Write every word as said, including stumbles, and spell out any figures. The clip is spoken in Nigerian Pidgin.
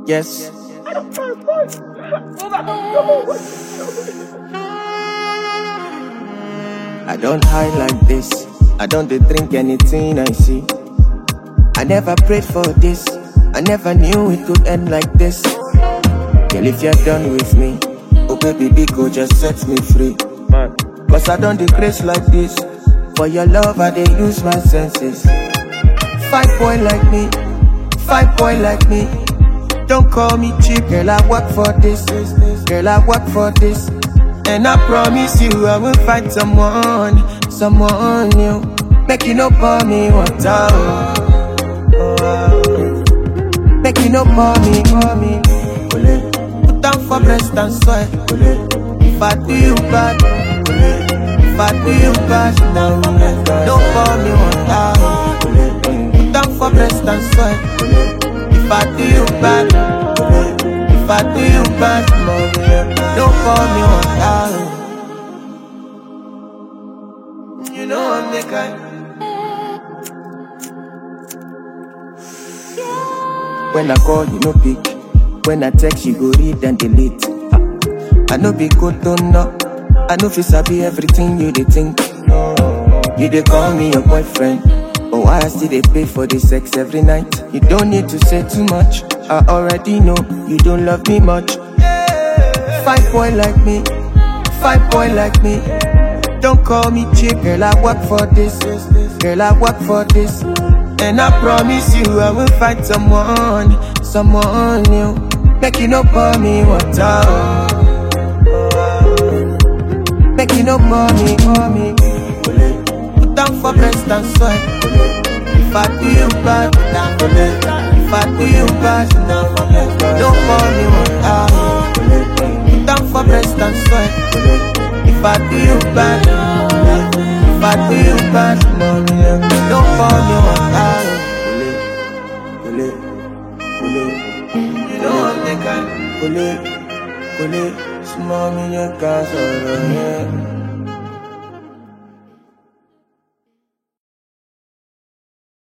Yes. I don't hide like this. I don't dey drink anything I see. I never prayed for this. I never knew it could end like this. Girl, if you're done with me, oh baby, big go just set me free. Cause I don't decrease like this. For your love, I dey use my senses. Five boy like me, five boy like me. Don't call me cheap, girl, I work for this. Girl, I work for this. And I promise you I will find someone, someone new. Make you no pour me water, oh. Make you no pour me, pour me. Put down for breast and soil. If I do you bad, if I do you bad, no, don't pour me water, oh. Put down for breast and soil. If I do you bad, if I do you bad, don't call me water. You know I'm the kind. When I call, you no pick. When I text, you go read and delete. I know be good, don't know. I know fi sabi everything you dey think. You dey call me your boyfriend, but why I still dey pay for the sex every night? You don't need to say too much. I already know you don't love me much. Five boy like me, five boy like me. Don't call me cheap, girl, I work for this. Girl, I work for this. And I promise you I will find someone, someone new. Make you no pour me water, oh. Make you no pour me, pour me. Put down for breast and soil. If I do you bad, if I do you bad, don't pour me water, oh. Put down for breast and soil. If I do you bad, if I do you bad, don't pour me water, oh. You know I'm the kind. Kole, kole, small me your gas, oh yeah.